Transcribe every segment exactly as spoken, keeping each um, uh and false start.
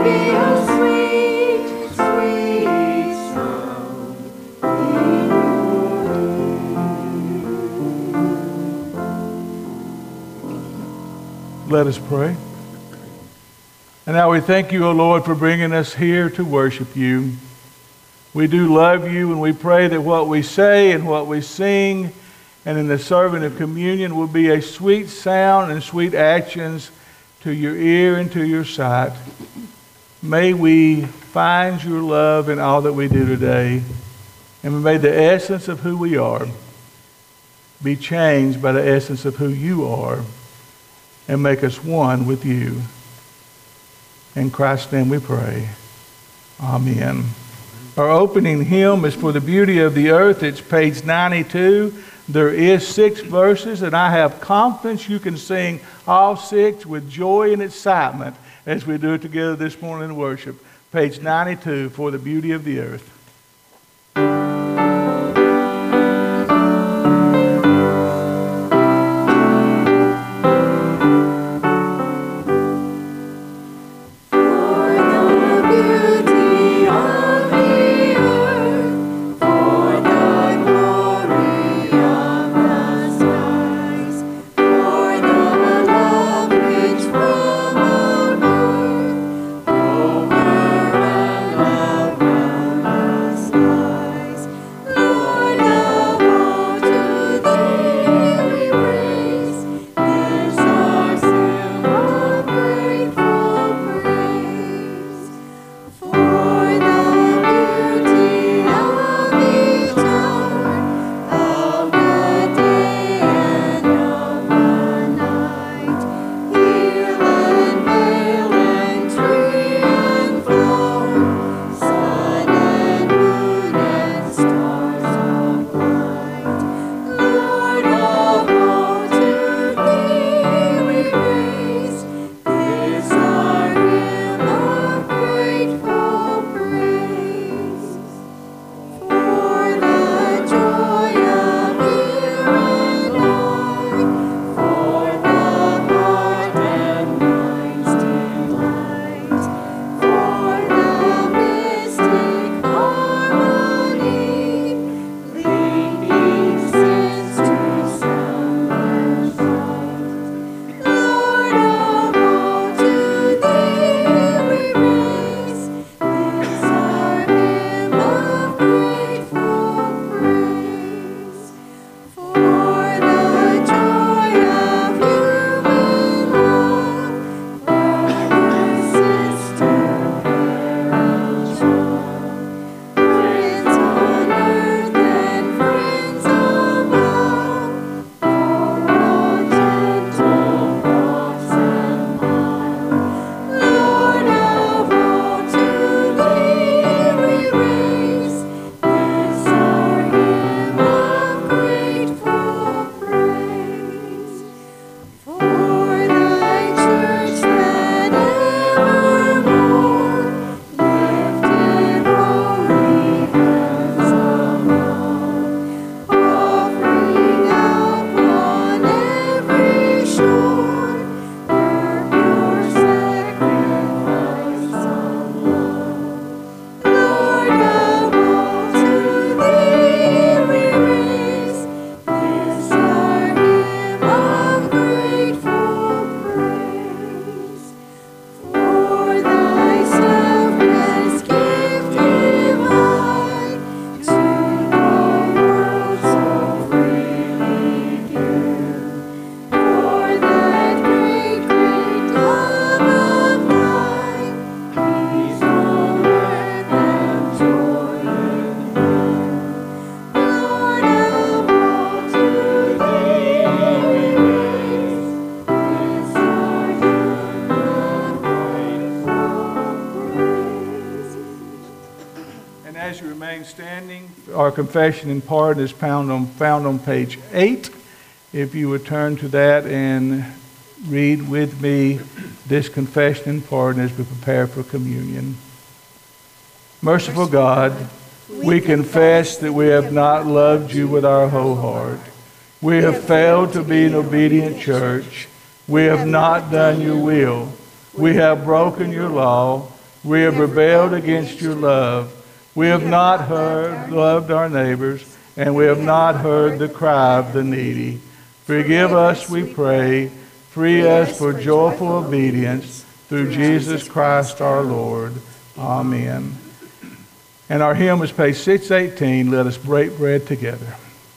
Let us pray. And now we thank you, O Lord, for bringing us here to worship you. We do love you, and we pray that what we say and what we sing and in the serving of communion will be a sweet sound and sweet actions to your ear and to your sight. May we find your love in all that we do today, and may the essence of who we are be changed by the essence of who you are, and make us one with you. In Christ's name we pray. Amen. Our opening hymn is For the Beauty of the Earth. It's page ninety-two. There is six verses, and I have confidence you can sing all six with joy and excitement as we do it together this morning in worship. Page ninety-two, For the Beauty of the Earth. Our confession and pardon is found on, found on page eight. If you would turn to that and read with me this confession and pardon as we prepare for communion. Merciful God, we confess that we have not loved you with our whole heart. We have failed to be an obedient church. We have not done your will. We have broken your law. We have rebelled against your love. We have not heard, loved our neighbors, and we have not heard the cry of the needy. Forgive us, we pray. Free us for joyful obedience through Jesus Christ our Lord. Amen. And our hymn is page six eighteen. Let us break bread together.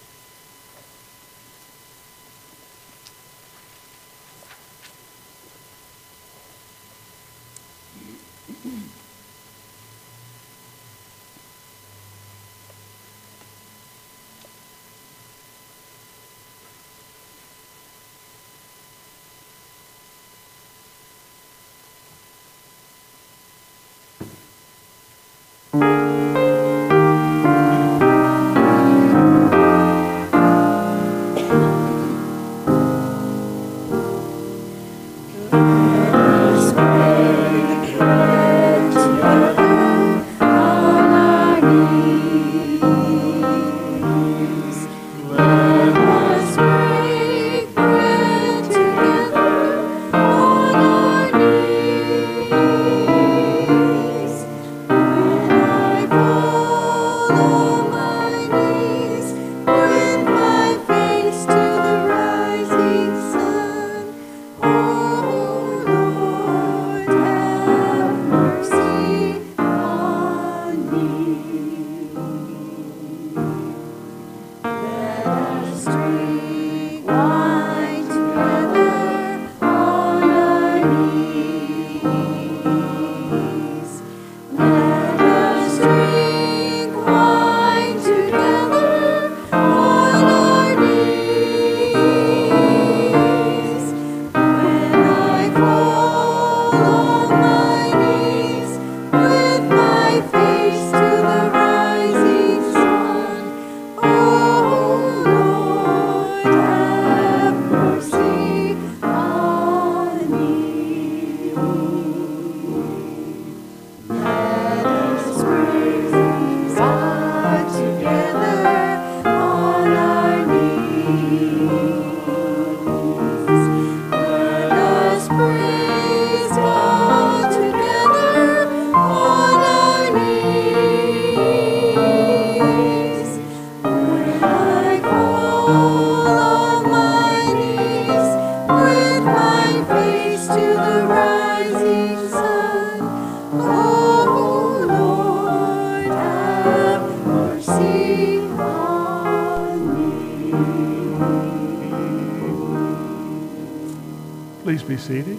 Please be seated.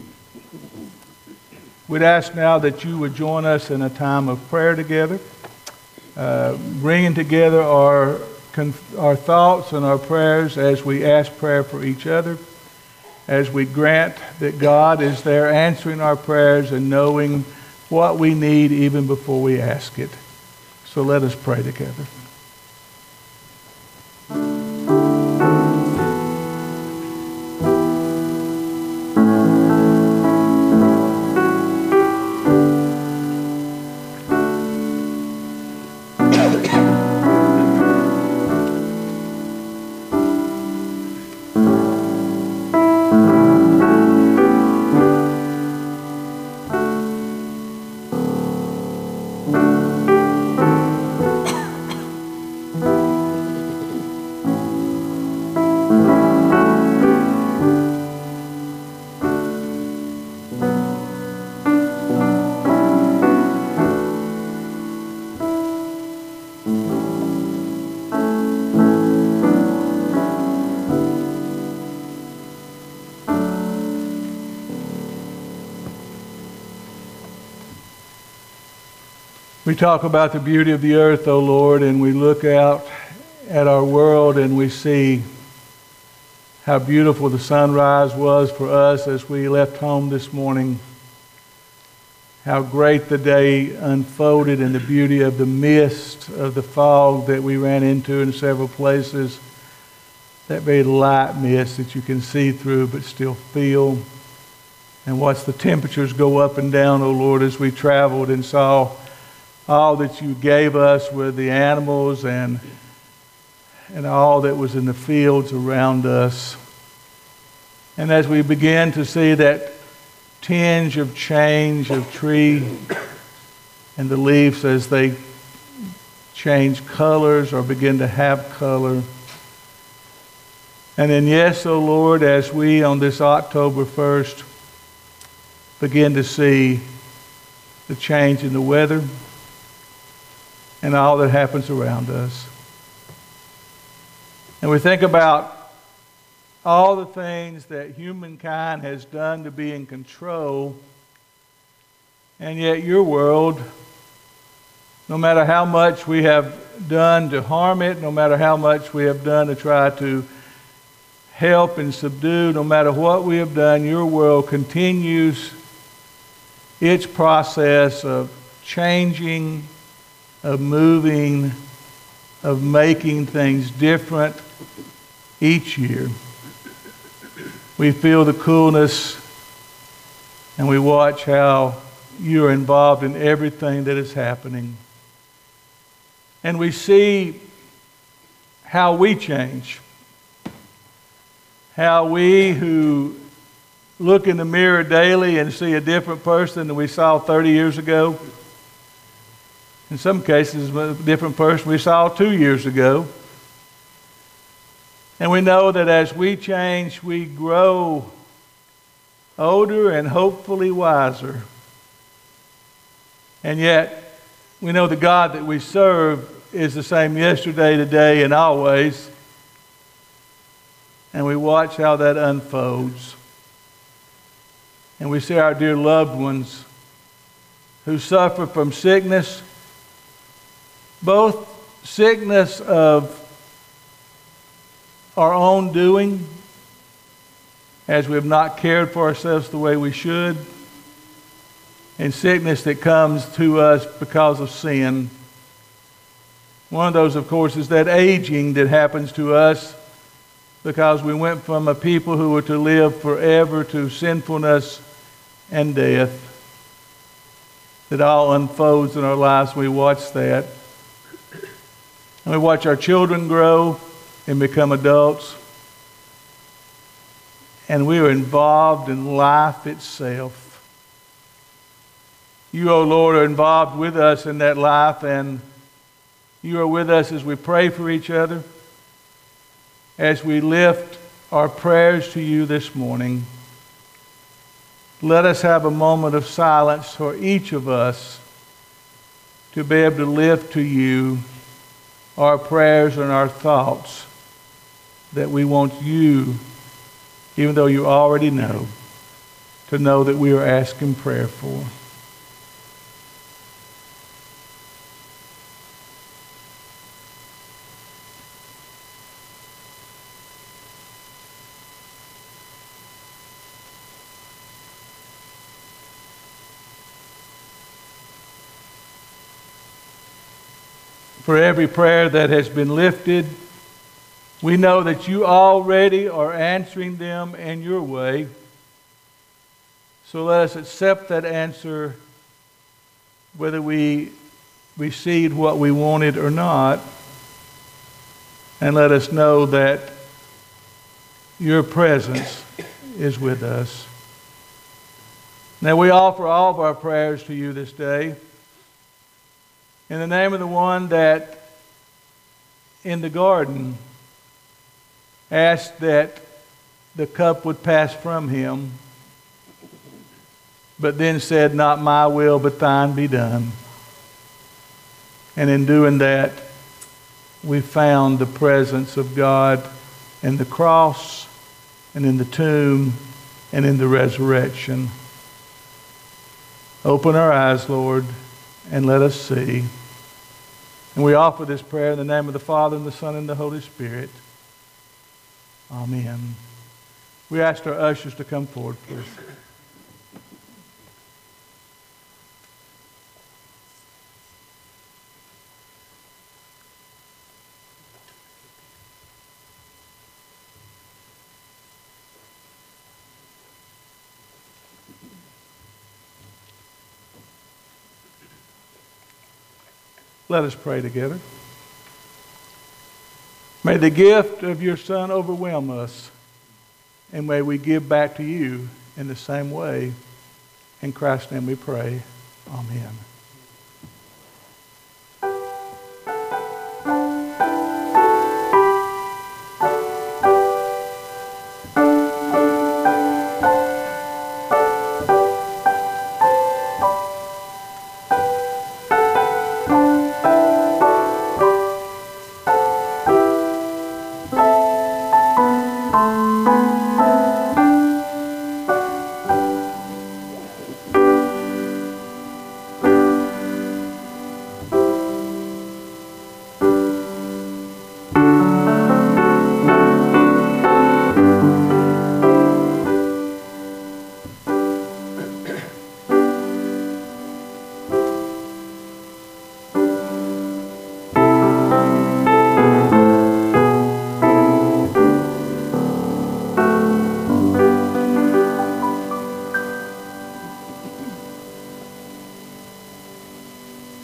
We'd ask now that you would join us in a time of prayer together, uh, bringing together our, our thoughts and our prayers as we ask prayer for each other, as we grant that God is there answering our prayers and knowing what we need even before we ask it. So let us pray together. We talk about the beauty of the earth, O Lord, and we look out at our world and we see how beautiful the sunrise was for us as we left home this morning, how great the day unfolded and the beauty of the mist of the fog that we ran into in several places, that very light mist that you can see through but still feel, and watch the temperatures go up and down, O Lord, as we traveled and saw all that you gave us with the animals and and all that was in the fields around us. And as we began to see that tinge of change of tree and the leaves as they change colors or begin to have color. And then, yes, O Lord, as we on this October first begin to see the change in the weather and all that happens around us. And we think about all the things that humankind has done to be in control, and yet your world, no matter how much we have done to harm it, no matter how much we have done to try to help and subdue, no matter what we have done, your world continues its process of changing, of moving, of making things different each year. We feel the coolness and we watch how you are involved in everything that is happening. And we see how we change. How we who look in the mirror daily and see a different person than we saw thirty years ago. In some cases, a different person we saw two years ago. And we know that as we change, we grow older and hopefully wiser. And yet, we know the God that we serve is the same yesterday, today, and always. And we watch how that unfolds. And we see our dear loved ones who suffer from sickness, both sickness of our own doing, as we have not cared for ourselves the way we should, and sickness that comes to us because of sin. One of those, of course, is that aging that happens to us because we went from a people who were to live forever to sinfulness and death. It all unfolds in our lives. We watch that. And we watch our children grow and become adults. And we are involved in life itself. You, O Lord, are involved with us in that life, and you are with us as we pray for each other, as we lift our prayers to you this morning. Let us have a moment of silence for each of us to be able to lift to you our prayers and our thoughts that we want you, even though you already know, to know that we are asking prayer for. For every prayer that has been lifted, we know that you already are answering them in your way. So let us accept that answer, whether we received what we wanted or not, and let us know that your presence is with us. Now we offer all of our prayers to you this day in the name of the one that in the garden asked that the cup would pass from him, but then said, "Not my will, but thine be done." And in doing that, we found the presence of God in the cross and in the tomb and in the resurrection. Open our eyes, Lord, and let us see. And we offer this prayer in the name of the Father, and the Son, and the Holy Spirit. Amen. We ask our ushers to come forward, please. Let us pray together. May the gift of your Son overwhelm us, and may we give back to you in the same way. In Christ's name we pray. Amen.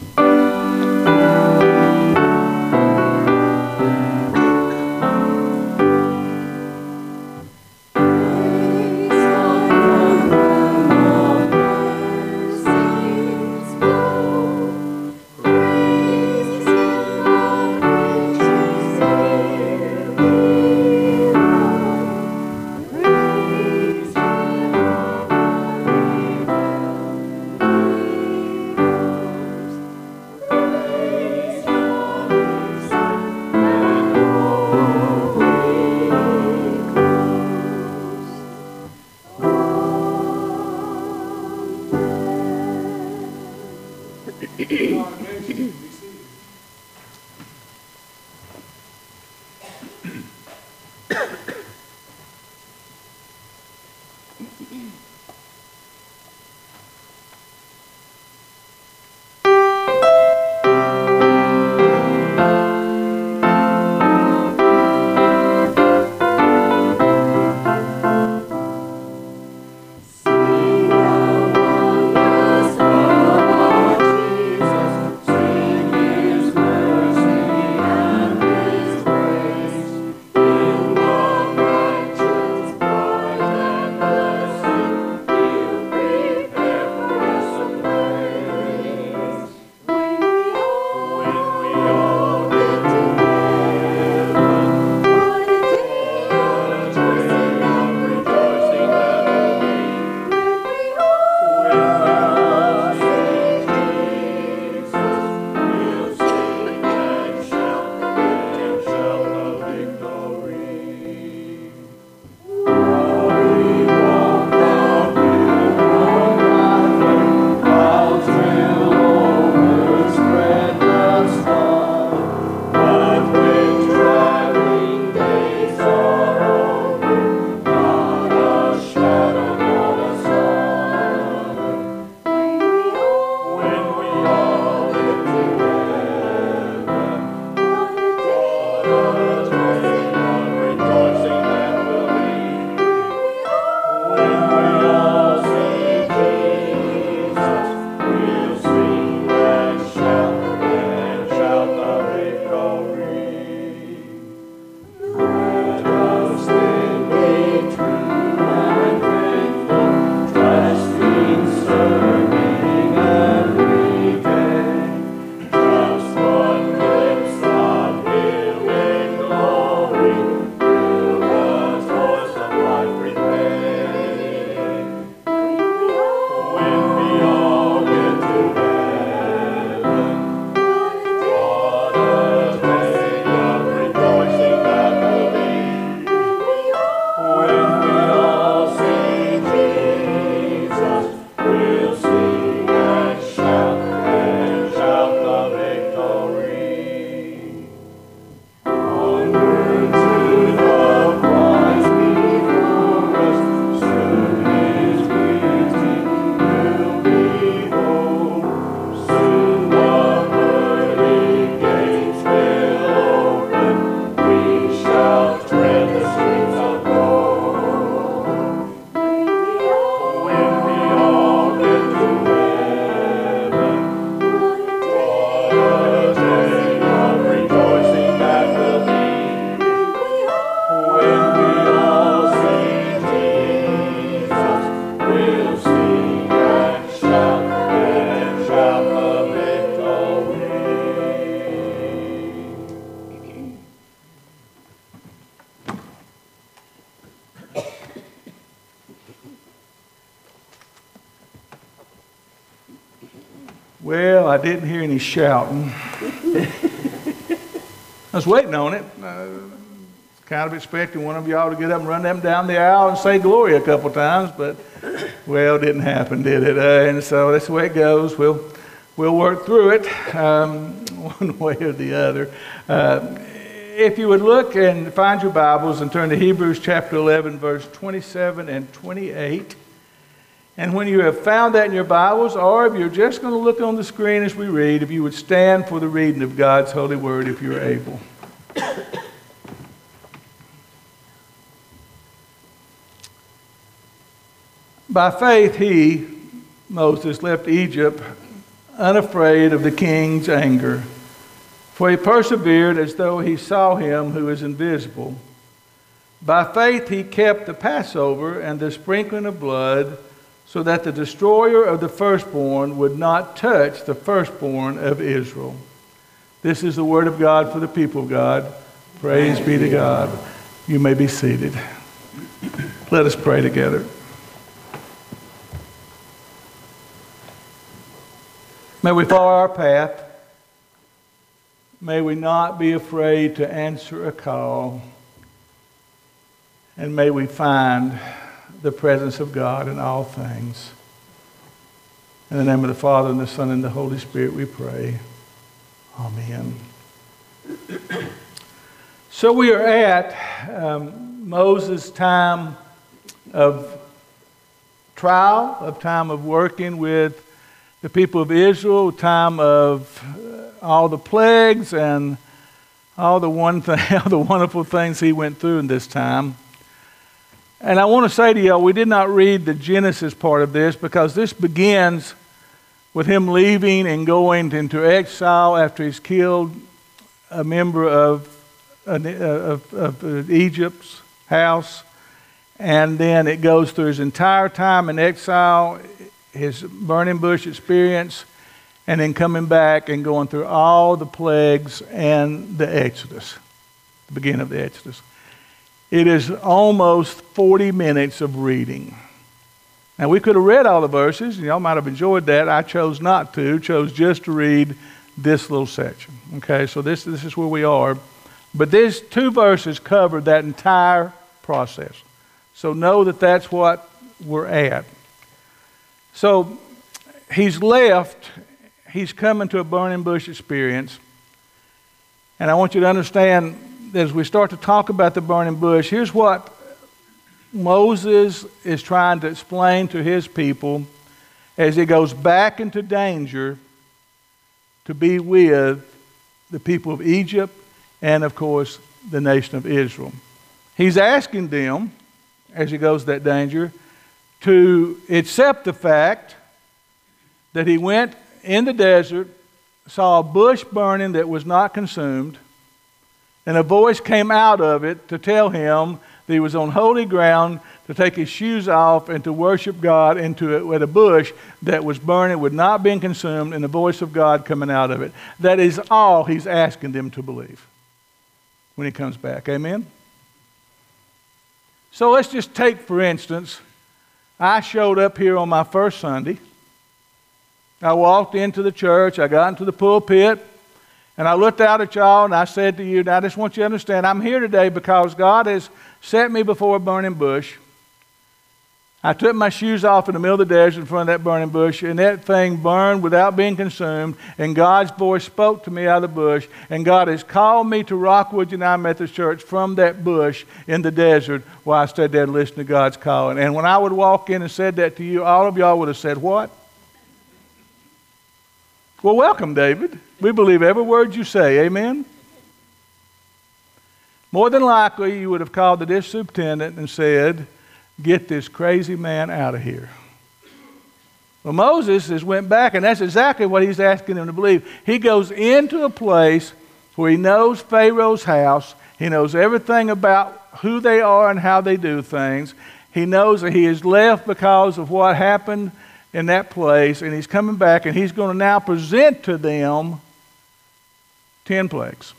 Well, I didn't hear any shouting. I was waiting on it. Uh, kind of expecting one of y'all to get up and run them down the aisle and say glory a couple times, but, well, it didn't happen, did it? Uh, and so that's the way it goes. We'll, we'll work through it um, one way or the other. Uh, if you would look and find your Bibles and turn to Hebrews chapter eleven, verse twenty-seven and twenty-eight. And when you have found that in your Bibles, or if you're just going to look on the screen as we read, if you would stand for the reading of God's holy word if you're able. By faith he, Moses, left Egypt unafraid of the king's anger. For he persevered as though he saw him who is invisible. By faith he kept the Passover and the sprinkling of blood, so that the destroyer of the firstborn would not touch the firstborn of Israel. This is the word of God for the people of God. Praise be to God. You may be seated. Let us pray together. May we follow our path. May we not be afraid to answer a call. And may we find the presence of God in all things. In the name of the Father, and the Son, and the Holy Spirit we pray. Amen. So we are at um, Moses' time of trial, of time of working with the people of Israel, time of uh, all the plagues and all the one thing, all the wonderful things he went through in this time. And I want to say to y'all, we did not read the Genesis part of this because this begins with him leaving and going into exile after he's killed a member of, uh, of, of Egypt's house. And then it goes through his entire time in exile, his burning bush experience, and then coming back and going through all the plagues and the Exodus, the beginning of the Exodus. It is almost forty minutes of reading. Now, we could have read all the verses, and y'all might have enjoyed that. I chose not to, chose just to read this little section. Okay, so this, this is where we are. But these two verses cover that entire process. So know that that's what we're at. So he's left, he's coming to a burning bush experience. And I want you to understand, as we start to talk about the burning bush, here's what Moses is trying to explain to his people as he goes back into danger to be with the people of Egypt and, of course, the nation of Israel. He's asking them, as he goes to that danger, to accept the fact that he went in the desert, saw a bush burning that was not consumed, and a voice came out of it to tell him that he was on holy ground, to take his shoes off and to worship God into it with a bush that was burning, would not be consumed, and the voice of God coming out of it. That is all he's asking them to believe when he comes back. Amen? So let's just take, for instance, I showed up here on my first Sunday. I walked into the church, I got into the pulpit, and I looked out at y'all and I said to you, now I just want you to understand, I'm here today because God has set me before a burning bush. I took my shoes off in the middle of the desert in front of that burning bush, and that thing burned without being consumed, and God's voice spoke to me out of the bush, and God has called me to Rockwood United Methodist Church from that bush in the desert while I stood there and listened to God's calling. And when I would walk in and said that to you, all of y'all would have said, what? Well, welcome, David. We believe every word you say. Amen? More than likely, you would have called the district superintendent and said, get this crazy man out of here. Well, Moses has went back, and that's exactly what he's asking them to believe. He goes into a place where he knows Pharaoh's house. He knows everything about who they are and how they do things. He knows that he is left because of what happened in that place, and he's coming back, and he's going to now present to them ten plagues.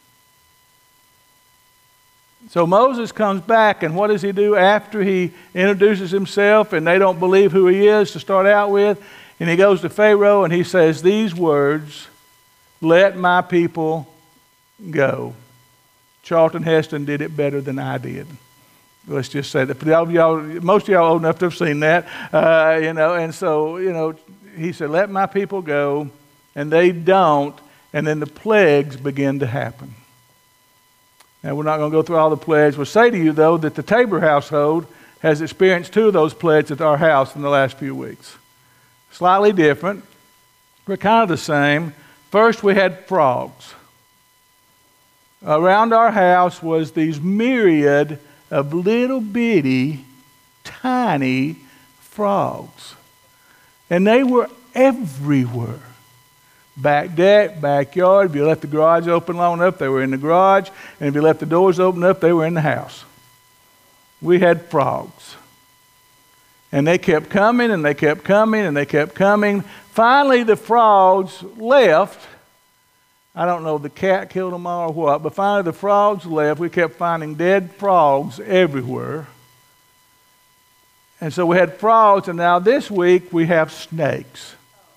So Moses comes back, and what does he do after he introduces himself and they don't believe who he is to start out with? And he goes to Pharaoh and he says these words, let my people go. Charlton Heston did it better than I did. Let's just say that. For y'all, y'all, most of y'all old enough to have seen that, uh, you know, and so, you know, he said, let my people go, and they don't, and then the plagues begin to happen. Now, we're not going to go through all the plagues. We'll say to you, though, that the Tabor household has experienced two of those plagues at our house in the last few weeks. Slightly different, but kind of the same. First, we had frogs. Around our house was these myriad of little bitty, tiny frogs. And they were everywhere. Back deck, backyard. If you left the garage open long enough, they were in the garage. And if you left the doors open up, they were in the house. We had frogs. And they kept coming, and they kept coming, and they kept coming. Finally, the frogs left. I don't know if the cat killed them all or what, but finally the frogs left. We kept finding dead frogs everywhere. And so we had frogs, and now this week we have snakes.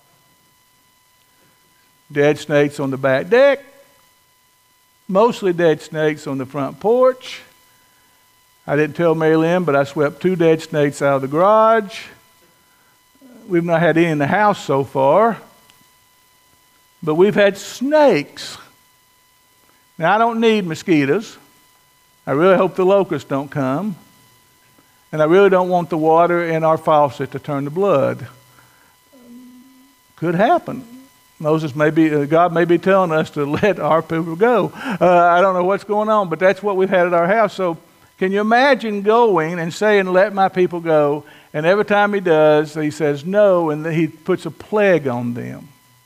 Dead snakes on the back deck. Mostly dead snakes on the front porch. I didn't tell Mary Lynn, but I swept two dead snakes out of the garage. We've not had any in the house so far. But we've had snakes. Now, I don't need mosquitoes. I really hope the locusts don't come. And I really don't want the water in our faucet to turn to blood. Could happen. Moses may be, uh, God may be telling us to let our people go. Uh, I don't know what's going on, but that's what we've had at our house. So can you imagine going and saying, let my people go, and every time he does, he says no, and he puts a plague on them.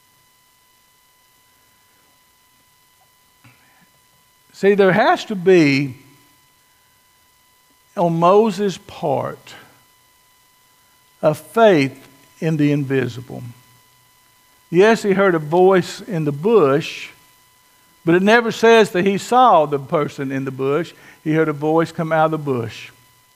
See, there has to be, on Moses' part, a faith in the invisible. Yes, he heard a voice in the bush, but it never says that he saw the person in the bush. He heard a voice come out of the bush.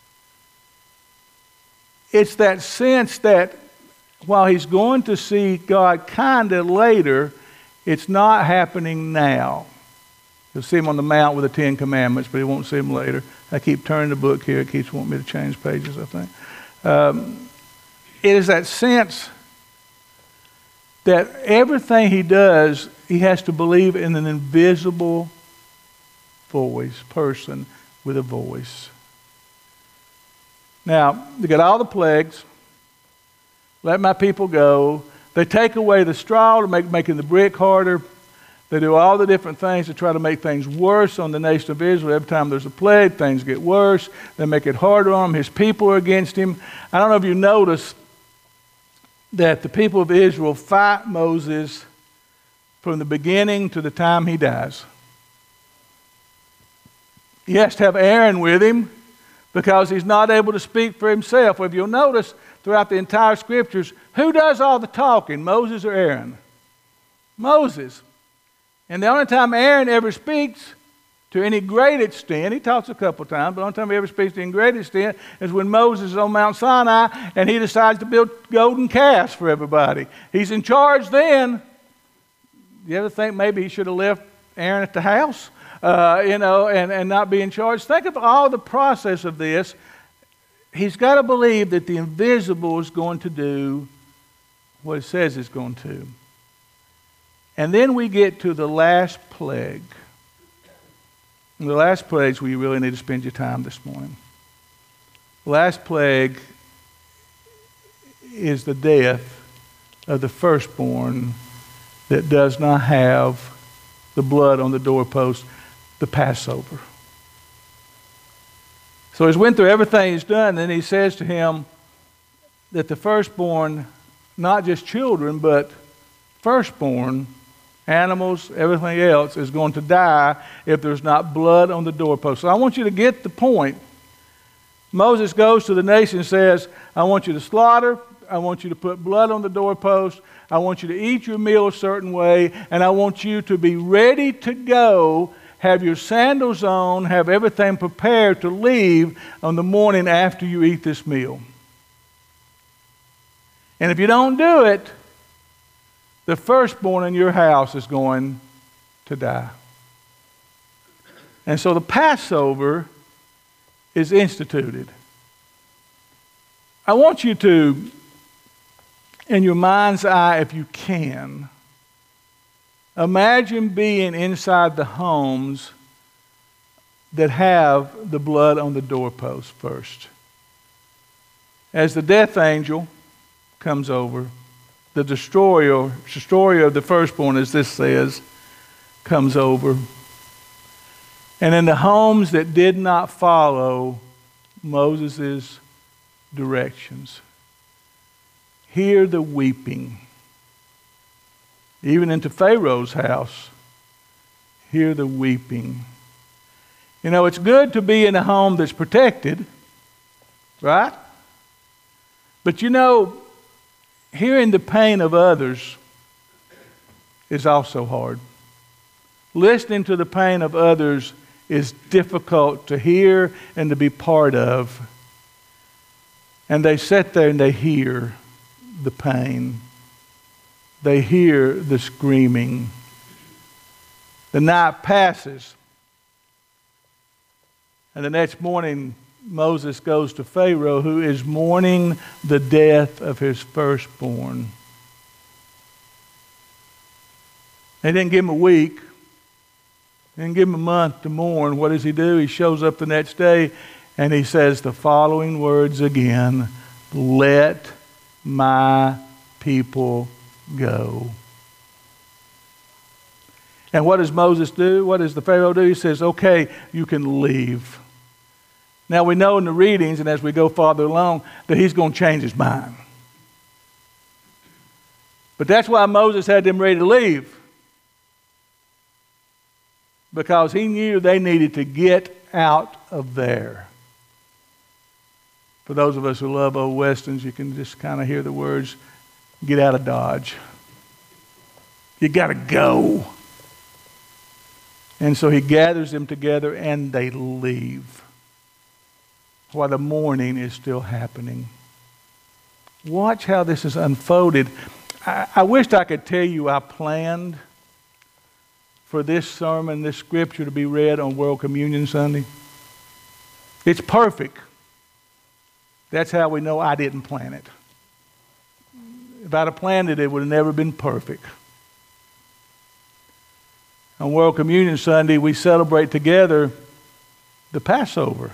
It's that sense that while he's going to see God kind of later, it's not happening now. You'll see him on the mount with the Ten Commandments, but he won't see him later. I keep turning the book here. It keeps wanting me to change pages, I think. Um, it is that sense that everything he does, he has to believe in an invisible voice, person with a voice. Now, they got all the plagues. Let my people go. They take away the straw to make making the brick harder. They do all the different things to try to make things worse on the nation of Israel. Every time there's a plague, things get worse. They make it harder on him. His people are against him. I don't know if you noticed that the people of Israel fight Moses from the beginning to the time he dies. He has to have Aaron with him because he's not able to speak for himself. Well, if you'll notice throughout the entire scriptures, who does all the talking, Moses or Aaron? Moses. And the only time Aaron ever speaks to any great extent, he talks a couple times, but the only time he ever speaks to any great extent is when Moses is on Mount Sinai and he decides to build golden calves for everybody. He's in charge then. You ever think maybe he should have left Aaron at the house, uh, you know, and, and not be in charge? Think of all the process of this. He's got to believe that the invisible is going to do what it says it's going to. And then we get to the last plague. And the last plague is where you really need to spend your time this morning. The last plague is the death of the firstborn that does not have the blood on the doorpost, the Passover. So he's went through everything he's done, and then he says to him that the firstborn, not just children, but firstborn, animals, everything else is going to die if there's not blood on the doorpost. So I want you to get the point. Moses goes to the nation and says, I want you to slaughter, I want you to put blood on the doorpost, I want you to eat your meal a certain way, and I want you to be ready to go, have your sandals on, have everything prepared to leave on the morning after you eat this meal. And if you don't do it, the firstborn in your house is going to die. And so the Passover is instituted. I want you to, in your mind's eye, if you can, imagine being inside the homes that have the blood on the doorpost first. As the death angel comes over, the destroyer, destroyer of the firstborn, as this says, comes over. And in the homes that did not follow Moses' directions, hear the weeping. even into Pharaoh's house. Hear the weeping. You know, it's good to be in a home that's protected, right? But you know, hearing the pain of others is also hard. Listening to the pain of others is difficult to hear and to be part of. And they sit there and they hear the pain. They hear the screaming. The night passes. And the next morning, Moses goes to Pharaoh, who is mourning the death of his firstborn. They didn't give him a week. They didn't give him a month to mourn. What does he do? He shows up the next day and he says the following words again: "Let my people go." And what does Moses do? What does the Pharaoh do? He says, "Okay, you can leave." Now we know in the readings and as we go farther along that he's going to change his mind. But that's why Moses had them ready to leave. Because he knew they needed to get out of there. For those of us who love old westerns, you can just kind of hear the words, get out of Dodge. You got to go. And so he gathers them together and they leave while the mourning is still happening. Watch how this is unfolded. I, I wished I could tell you I planned for this sermon, this scripture to be read on World Communion Sunday. It's perfect. That's how we know I didn't plan it. If I'd have planned it, it would have never been perfect. On World Communion Sunday, we celebrate together the Passover.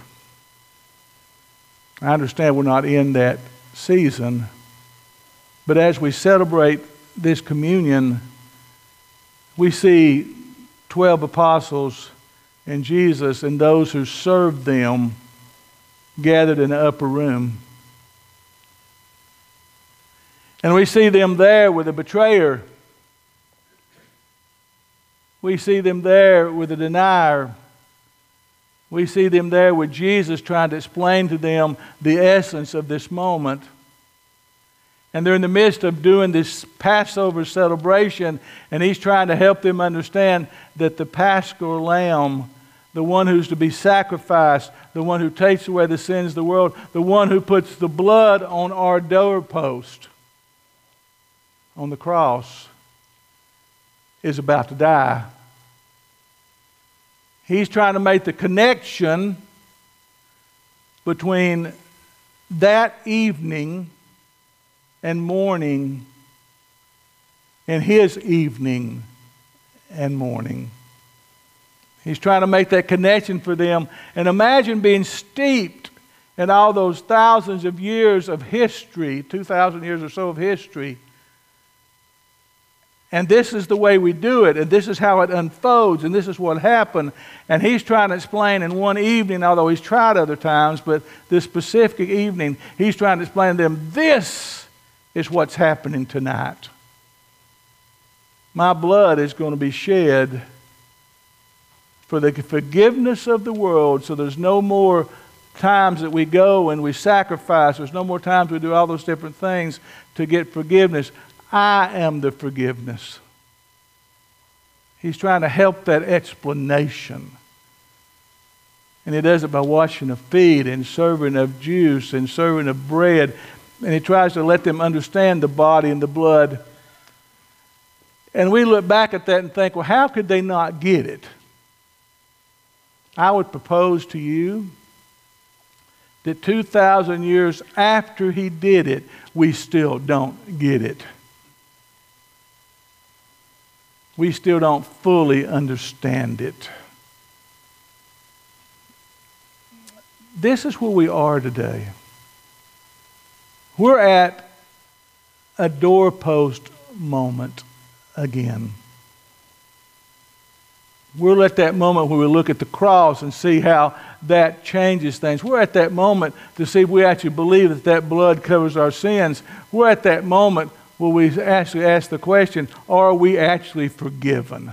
I understand we're not in that season, but as we celebrate this communion, we see twelve apostles and Jesus and those who served them gathered in the upper room. And we see them there with the betrayer. We see them there with the denier. We see them there with Jesus trying to explain to them the essence of this moment. And they're in the midst of doing this Passover celebration, and he's trying to help them understand that the Paschal Lamb, the one who's to be sacrificed, the one who takes away the sins of the world, the one who puts the blood on our doorpost on the cross, is about to die. He's trying to make the connection between that evening and morning and his evening and morning. He's trying to make that connection for them. And imagine being steeped in all those thousands of years of history, two thousand years or so of history. And this is the way we do it, and this is how it unfolds, and this is what happened. And he's trying to explain in one evening, although he's tried other times, but this specific evening, he's trying to explain to them, this is what's happening tonight. My blood is going to be shed for the forgiveness of the world, so there's no more times that we go and we sacrifice. There's no more times we do all those different things to get forgiveness. I am the forgiveness. He's trying to help that explanation. And he does it by washing of feet and serving of juice and serving of bread. And he tries to let them understand the body and the blood. And we look back at that and think, well, how could they not get it? I would propose to you that two thousand years after he did it, we still don't get it. We still don't fully understand it. This is where we are today. We're at a doorpost moment again. We're at that moment where we look at the cross and see how that changes things. We're at that moment to see if we actually believe that that blood covers our sins. We're at that moment will we actually ask the question, are we actually forgiven?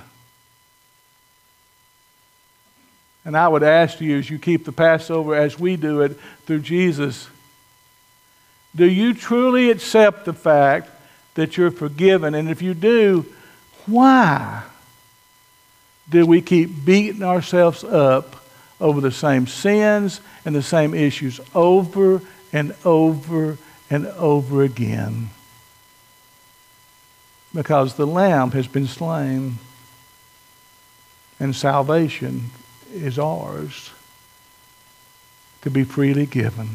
And I would ask you, as you keep the Passover as we do it through Jesus, do you truly accept the fact that you're forgiven? And if you do, why do we keep beating ourselves up over the same sins and the same issues over and over and over again? Because the Lamb has been slain, and salvation is ours to be freely given.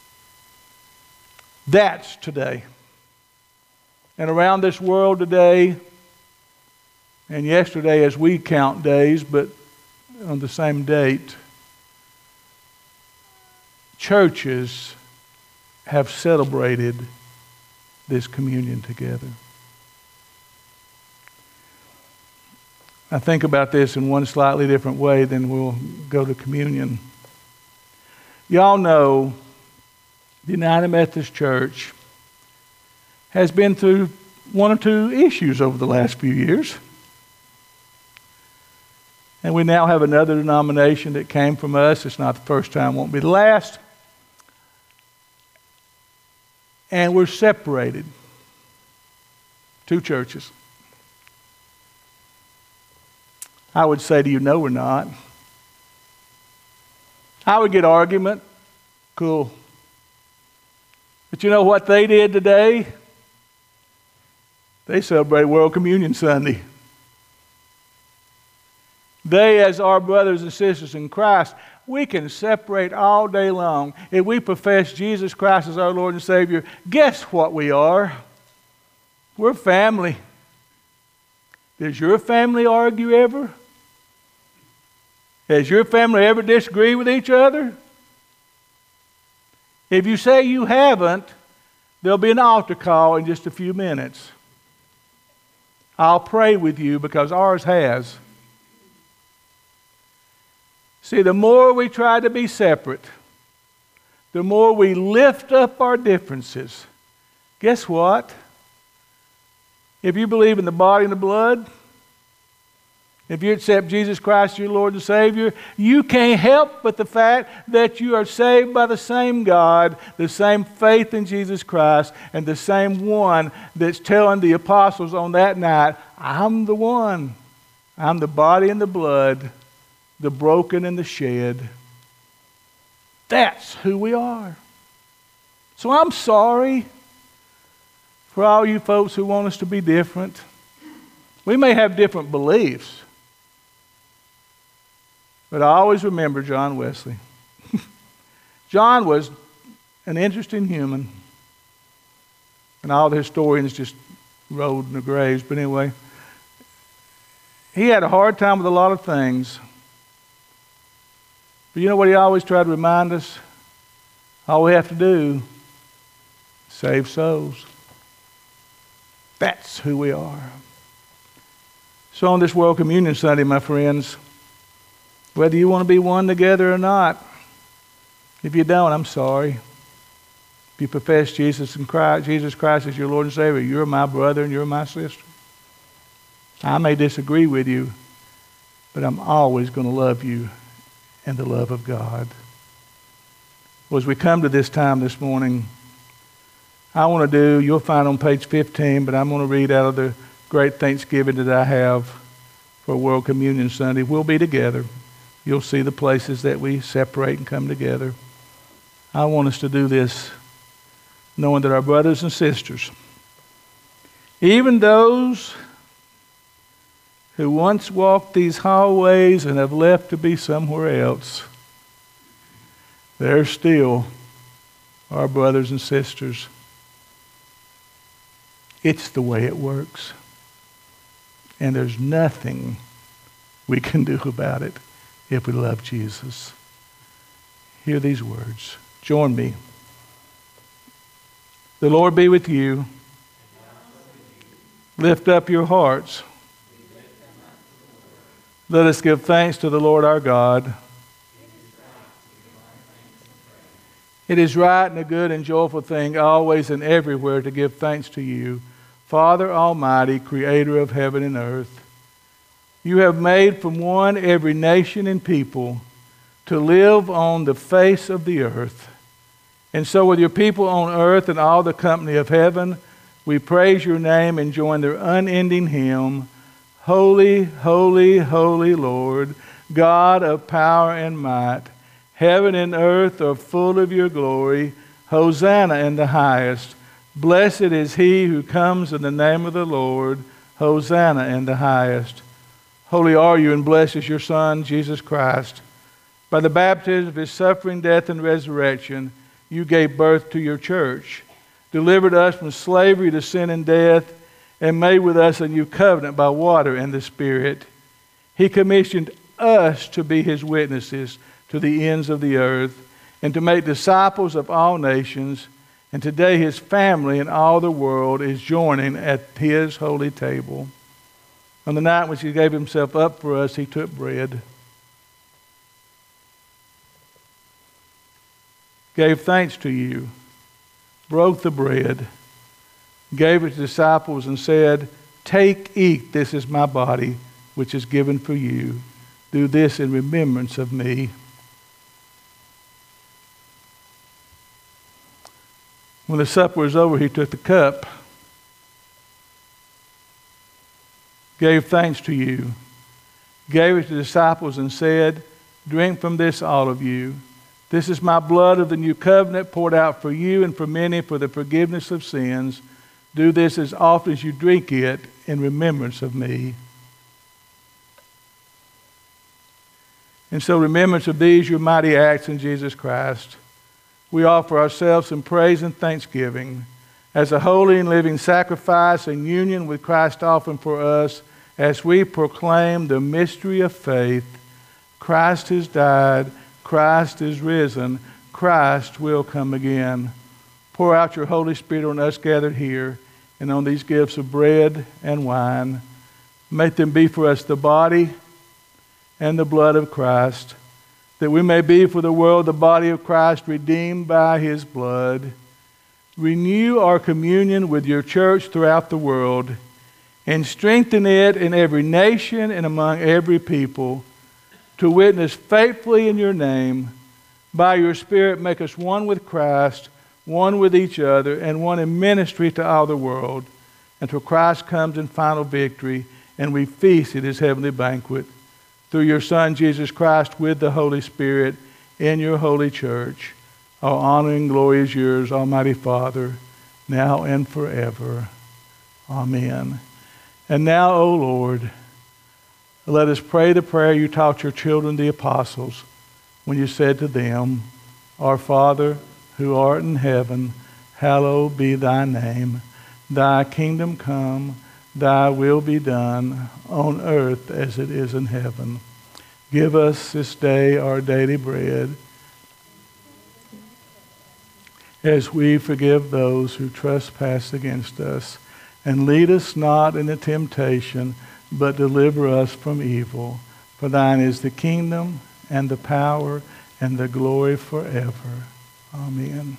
That's today. And around this world today, and yesterday as we count days, but on the same date, churches have celebrated this communion together. I think about this in one slightly different way, then we'll go to communion. Y'all know the United Methodist Church has been through one or two issues over the last few years. And we now have another denomination that came from us. It's not the first time, won't be the last. And we're separated. Two churches. I would say to you, no, we're not. I would get argument. Cool. But you know what they did today? They celebrate World Communion Sunday. They, as our brothers and sisters in Christ, we can separate all day long. If we profess Jesus Christ as our Lord and Savior, guess what we are? We're family. Does your family argue ever? Has your family ever disagreed with each other? If you say you haven't, there'll be an altar call in just a few minutes. I'll pray with you because ours has. See, the more we try to be separate, the more we lift up our differences. Guess what? If you believe in the body and the blood, if you accept Jesus Christ as your Lord and Savior, you can't help but the fact that you are saved by the same God, the same faith in Jesus Christ, and the same one that's telling the apostles on that night, I'm the one. I'm the body and the blood, the broken and the shed. That's who we are. So I'm sorry for all you folks who want us to be different. We may have different beliefs. But I always remember John Wesley. John was an interesting human. And all the historians just rolled in their graves. But anyway, he had a hard time with a lot of things. But you know what he always tried to remind us? All we have to do is save souls. That's who we are. So on this World Communion Sunday, my friends, whether you want to be one together or not, if you don't, I'm sorry. If you profess Jesus and Christ, Jesus Christ as your Lord and Savior, you're my brother and you're my sister. I may disagree with you, but I'm always going to love you and the love of God. Well, as we come to this time this morning, I want to do, you'll find on page fifteen, but I'm going to read out of the great Thanksgiving that I have for World Communion Sunday. We'll be together. You'll see the places that we separate and come together. I want us to do this knowing that our brothers and sisters, even those who once walked these hallways and have left to be somewhere else, they're still our brothers and sisters. It's the way it works. And there's nothing we can do about it if we love Jesus. Hear these words. Join me. The Lord be with you. Lift up your hearts. Let us give thanks to the Lord our God. It is right and a good and joyful thing always and everywhere to give thanks to you, Father Almighty, creator of heaven and earth, you have made from one every nation and people to live on the face of the earth. And so with your people on earth and all the company of heaven, we praise your name and join their unending hymn, Holy, holy, holy Lord, God of power and might. Heaven and earth are full of your glory. Hosanna in the highest. Blessed is he who comes in the name of the Lord. Hosanna in the highest. Holy are you, and blessed is your Son, Jesus Christ. By the baptism of his suffering, death, and resurrection, you gave birth to your church, delivered us from slavery to sin and death, and made with us a new covenant by water and the Spirit. He commissioned us to be his witnesses to the ends of the earth and to make disciples of all nations. And today his family and all the world is joining at his holy table. On the night when he gave himself up for us, he took bread, gave thanks to you, broke the bread, gave it to the disciples and said, "Take, eat, this is my body, which is given for you. Do this in remembrance of me." When the supper was over, he took the cup, gave thanks to you, gave it to the disciples and said, "Drink from this, all of you. This is my blood of the new covenant poured out for you and for many for the forgiveness of sins. Do this as often as you drink it in remembrance of me." And so, remembrance of these, your mighty acts in Jesus Christ, we offer ourselves in praise and thanksgiving as a holy and living sacrifice in union with Christ offered for us as we proclaim the mystery of faith. Christ has died. Christ is risen. Christ will come again. Pour out your Holy Spirit on us gathered here and on these gifts of bread and wine. Make them be for us the body and the blood of Christ, that we may be for the world the body of Christ, redeemed by his blood. Renew our communion with your church throughout the world and strengthen it in every nation and among every people, to witness faithfully in your name. By your Spirit, make us one with Christ, one with each other, and one in ministry to all the world, until Christ comes in final victory and we feast at his heavenly banquet. Through your Son, Jesus Christ, with the Holy Spirit, in your holy church, all honor and glory is yours, Almighty Father, now and forever. Amen. And now, O Lord, let us pray the prayer you taught your children, the apostles, when you said to them, "Our Father, who art in heaven, hallowed be thy name. Thy kingdom come, thy will be done, on earth as it is in heaven. Give us this day our daily bread, as we forgive those who trespass against us. And lead us not into temptation, but deliver us from evil. For thine is the kingdom and the power and the glory forever. Amen."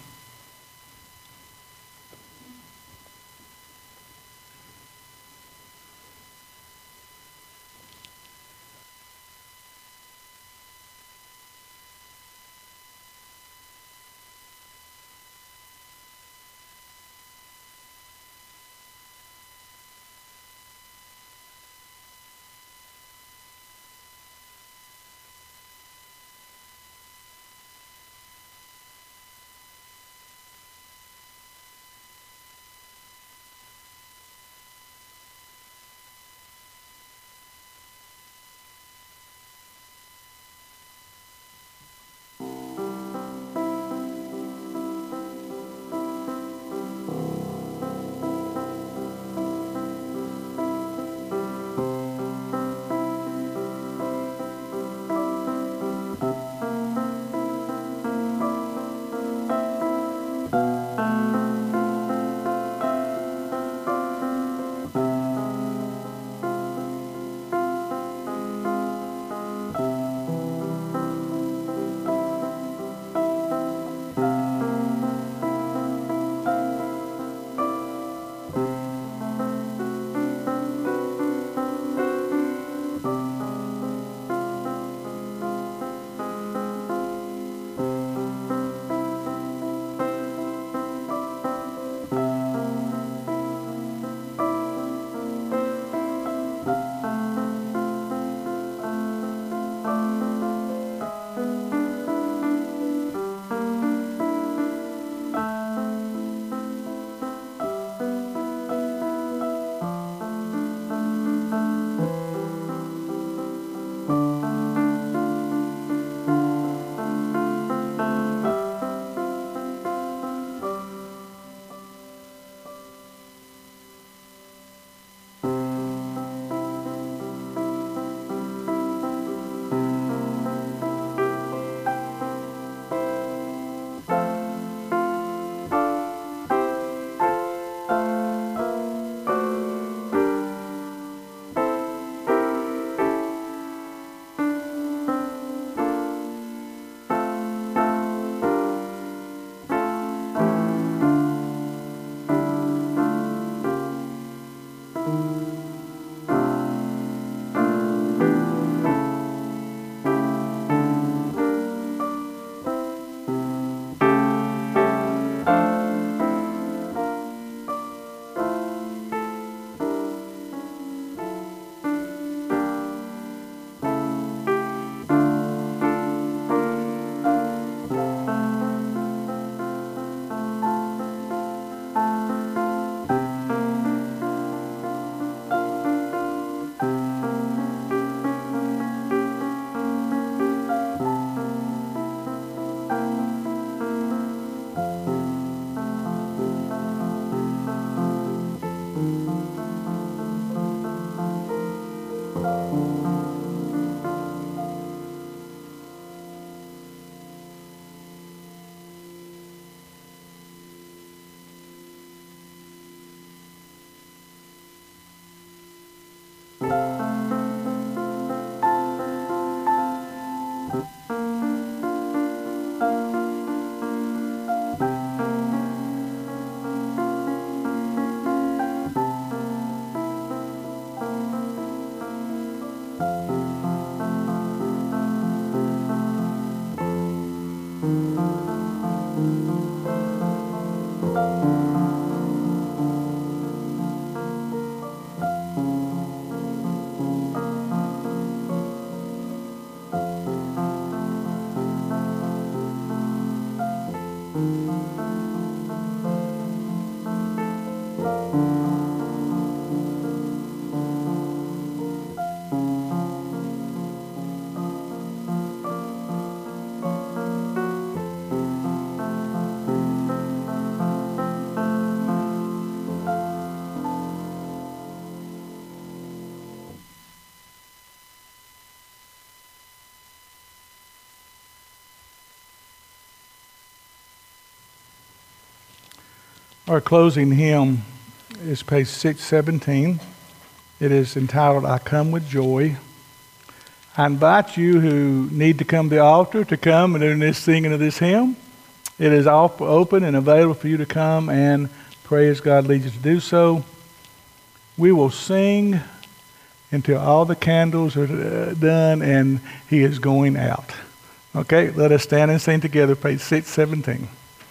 Our closing hymn is page six seventeen. It is entitled, I Come With Joy. I invite you who need to come to the altar to come and during this singing of this hymn. It is all open and available for you to come and pray as God leads you to do so. We will sing until all the candles are done and he is going out. Okay, let us stand and sing together, page six seventeen.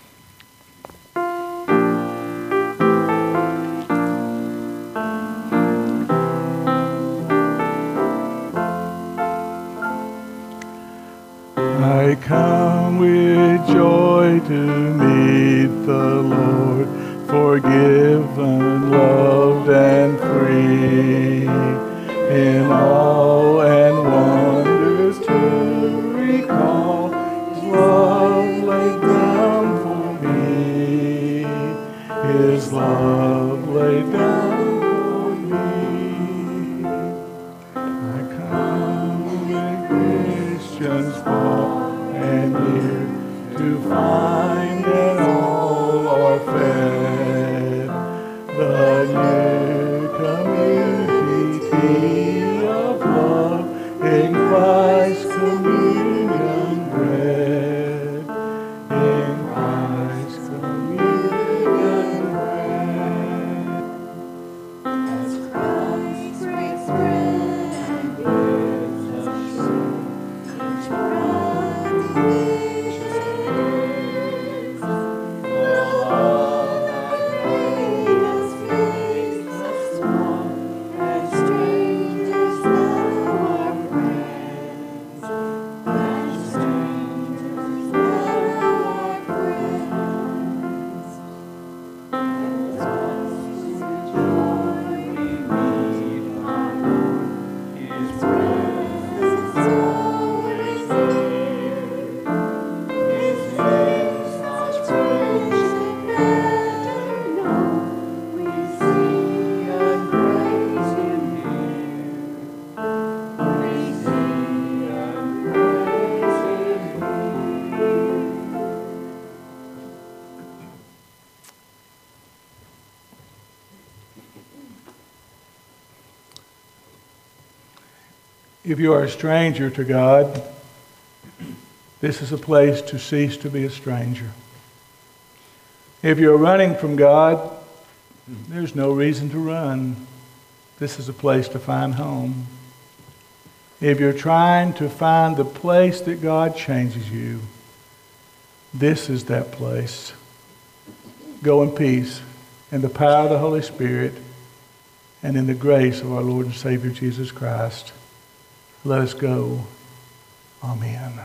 I come with joy to meet the Lord, forgiven, loved, and free, in awe and wonders to recall His love laid down for me, His love laid down for me. I come with Christians far and near to find that all are fed, the new community of love in Christ's communion bread, in Christ's communion bread. As Christ breaks bread and gives us soul, each bread division is the love that made us makes us one, and strangers now are friends, and strangers now are friends. And thus with joy we meet our Lord, His presence always near. His name such friendship better know, we sing and praise Him here. We sing and praise Him here. If you are a stranger to God, this is a place to cease to be a stranger. If you're running from God, there's no reason to run. This is a place to find home. If you're trying to find the place that God changes you, this is that place. Go in peace, in the power of the Holy Spirit, and in the grace of our Lord and Savior Jesus Christ. Let us go. Amen.